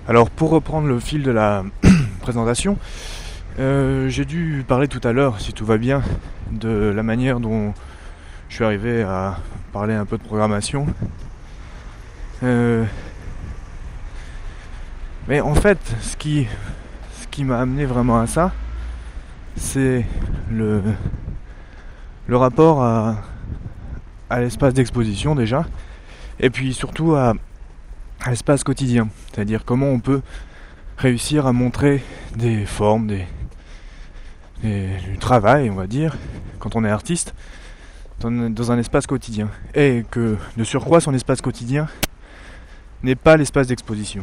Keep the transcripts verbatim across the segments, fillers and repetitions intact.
Alors pour reprendre le fil de la présentation, euh, j'ai dû parler tout à l'heure, si tout va bien, de la manière dont je suis arrivé à parler un peu de programmation. Euh, mais en fait, ce qui, ce qui m'a amené vraiment à ça, c'est le, le rapport à, à l'espace d'exposition déjà, et puis surtout à, à l'espace quotidien, c'est-à-dire comment on peut réussir à montrer des formes, des, des, du travail, on va dire, quand on est artiste, dans, dans un espace quotidien, et que de surcroît son espace quotidien n'est pas l'espace d'exposition.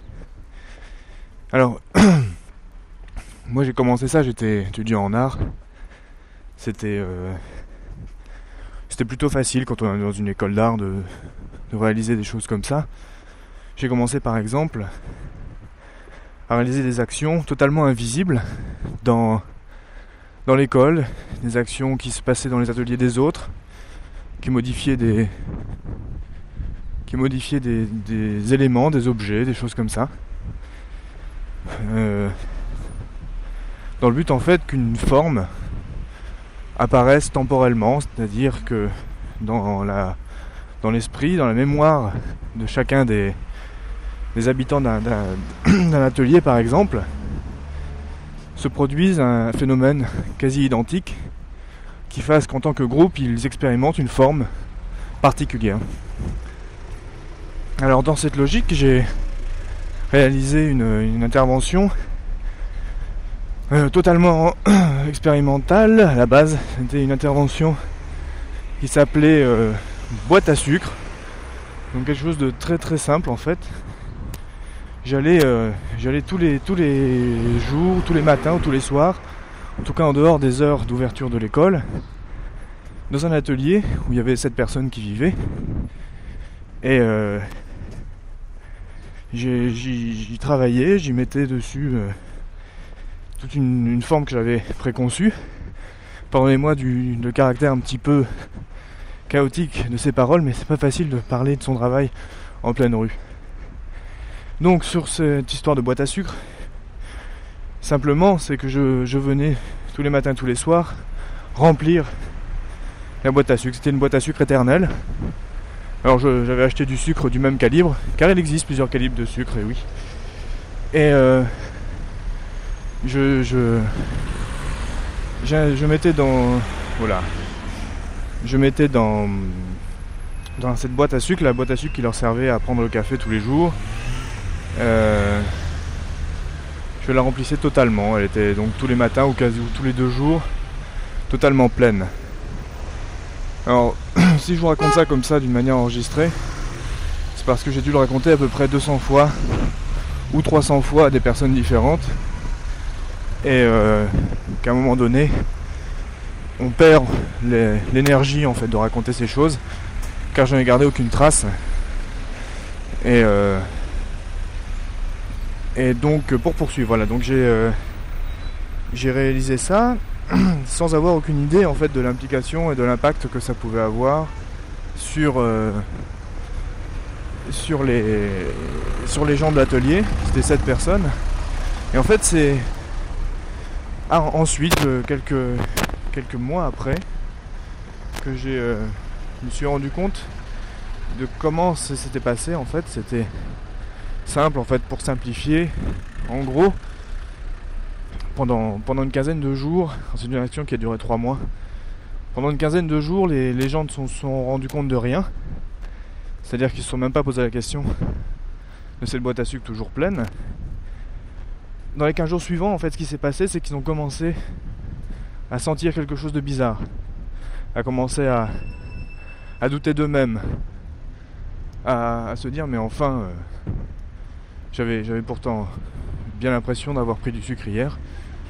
Alors, moi j'ai commencé ça, j'étais étudiant en art, c'était euh, c'était plutôt facile quand on est dans une école d'art de, de réaliser des choses comme ça. J'ai commencé par exemple à réaliser des actions totalement invisibles dans, dans l'école, des actions qui se passaient dans les ateliers des autres, qui modifiaient des, qui modifiaient des, des éléments, des objets, des choses comme ça. Euh, dans le but en fait qu'une forme apparaisse temporellement, c'est-à-dire que dans, la, dans l'esprit, dans la mémoire de chacun des les habitants d'un, d'un, d'un atelier par exemple se produisent un phénomène quasi identique qui fasse qu'en tant que groupe ils expérimentent une forme particulière. Alors dans cette logique j'ai réalisé une, une intervention euh, totalement expérimentale. À la base c'était une intervention qui s'appelait euh, boîte à sucre, donc quelque chose de très très simple en fait. J'allais, euh, j'allais tous les, tous les jours, tous les matins ou tous les soirs, en tout cas en dehors des heures d'ouverture de l'école, dans un atelier où il y avait sept personnes qui vivaient. Et euh, j'ai, j'y, j'y travaillais, j'y mettais dessus euh, toute une, une forme que j'avais préconçue. Pardonnez-moi du le caractère un petit peu chaotique de ces paroles, mais c'est pas facile de parler de son travail en pleine rue. Donc sur cette histoire de boîte à sucre, simplement c'est que je, je venais tous les matins, tous les soirs, remplir la boîte à sucre. C'était une boîte à sucre éternelle. Alors je, j'avais acheté du sucre du même calibre, car il existe plusieurs calibres de sucre, et oui. Et euh, je, je, je, je mettais dans, voilà, je mettais dans, dans cette boîte à sucre, la boîte à sucre qui leur servait à prendre le café tous les jours. Euh, je la remplissais totalement. Elle était donc tous les matins ou quasi tous les deux jours totalement pleine. Alors si je vous raconte ça comme ça d'une manière enregistrée, c'est parce que j'ai dû le raconter à peu près deux cents fois ou trois cents fois à des personnes différentes, et euh, qu'à un moment donné on perd les, l'énergie en fait de raconter ces choses, car je n'ai gardé aucune trace. Et euh, Et donc pour poursuivre, voilà, donc j'ai, euh, j'ai réalisé ça sans avoir aucune idée en fait de l'implication et de l'impact que ça pouvait avoir sur, euh, sur, les, sur les gens de l'atelier. C'était sept personnes. Et en fait c'est ah, ensuite, euh, quelques, quelques mois après, que j'ai, euh, je me suis rendu compte de comment ça s'était passé. En fait c'était simple en fait, pour simplifier. En gros, pendant, pendant une quinzaine de jours, c'est une action qui a duré trois mois, pendant une quinzaine de jours les, les gens ne se sont, sont rendus compte de rien, c'est-à-dire qu'ils ne se sont même pas posé la question de cette boîte à sucre toujours pleine. Dans les quinze jours suivants en fait, ce qui s'est passé, c'est qu'ils ont commencé à sentir quelque chose de bizarre, à commencer à, à douter d'eux-mêmes, à, à se dire mais enfin euh, J'avais, j'avais pourtant bien l'impression d'avoir pris du sucre hier.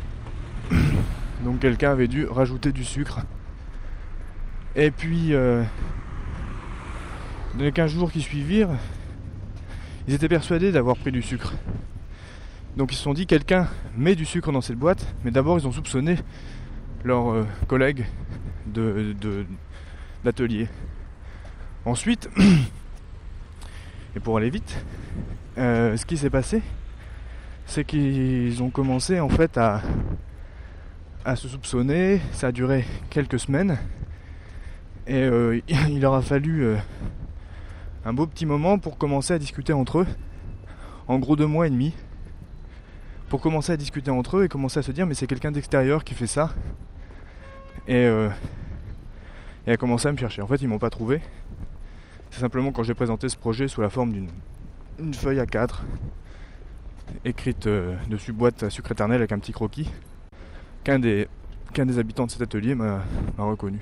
Donc quelqu'un avait dû rajouter du sucre. Et puis, euh, dans les quinze jours qui suivirent, ils étaient persuadés d'avoir pris du sucre. Donc ils se sont dit, quelqu'un met du sucre dans cette boîte, mais d'abord ils ont soupçonné leurs euh, collègues de, de, d'atelier. Ensuite, Et pour aller vite, euh, ce qui s'est passé, c'est qu'ils ont commencé en fait à, à se soupçonner. Ça a duré quelques semaines. Et euh, il leur a fallu euh, un beau petit moment pour commencer à discuter entre eux. En gros deux mois et demi. Pour commencer à discuter entre eux et commencer à se dire mais c'est quelqu'un d'extérieur qui fait ça. Et, euh, et à commencer à me chercher. En fait ils m'ont pas trouvé. C'est simplement quand j'ai présenté ce projet sous la forme d'une une feuille A quatre écrite euh, dessus boîte à sucre éternel avec un petit croquis qu'un des, qu'un des habitants de cet atelier m'a, m'a reconnu.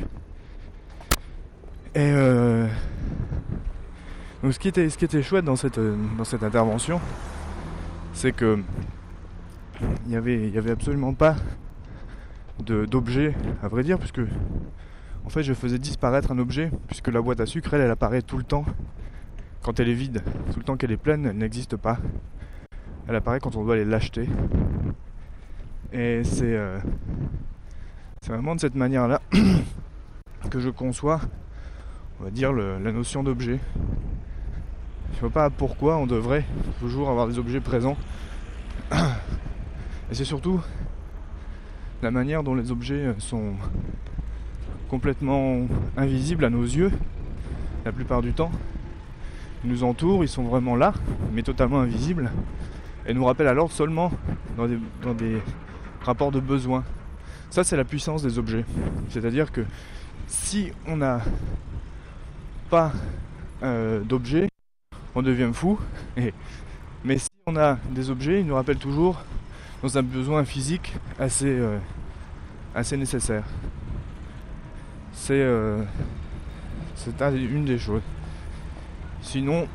Et euh, donc ce qui était, ce qui était chouette dans cette, dans cette intervention, c'est que il y avait, il y avait absolument pas de, d'objet, à vrai dire, puisque en fait je faisais disparaître un objet, puisque la boîte à sucre elle, elle apparaît tout le temps quand elle est vide. Tout le temps qu'elle est pleine, elle n'existe pas. Elle apparaît quand on doit aller l'acheter. Et c'est, euh, c'est vraiment de cette manière-là que je conçois, on va dire, le, la notion d'objet. Je ne vois pas pourquoi on devrait toujours avoir des objets présents. Et c'est surtout la manière dont les objets sont complètement invisibles à nos yeux, la plupart du temps. Ils nous entourent, ils sont vraiment là, mais totalement invisibles, et nous rappellent alors seulement dans des, dans des rapports de besoin. Ça, c'est la puissance des objets. C'est-à-dire que si on n'a pas euh, d'objets, on devient fou. Et, mais si on a des objets, ils nous rappellent toujours dans un besoin physique assez, euh, assez nécessaire. C'est, euh, c'est un, une des choses. Sinon,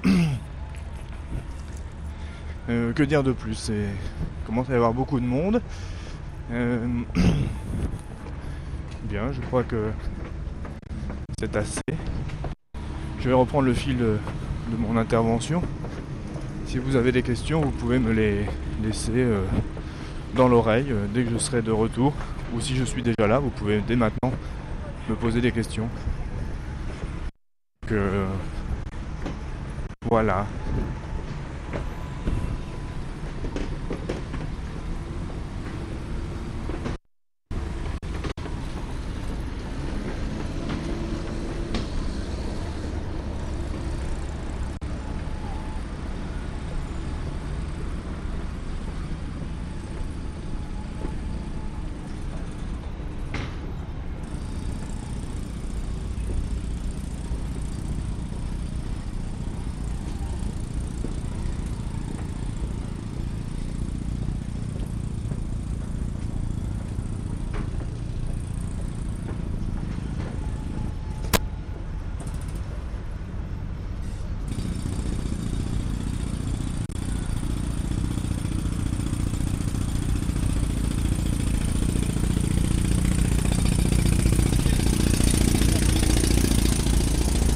euh, que dire de plus? C'est, il commence à y avoir beaucoup de monde. Euh, bien, je crois que c'est assez. Je vais reprendre le fil de, de mon intervention. Si vous avez des questions, vous pouvez me les laisser euh, dans l'oreille euh, dès que je serai de retour. Ou si je suis déjà là, vous pouvez dès maintenant me poser des questions. Que, euh, voilà.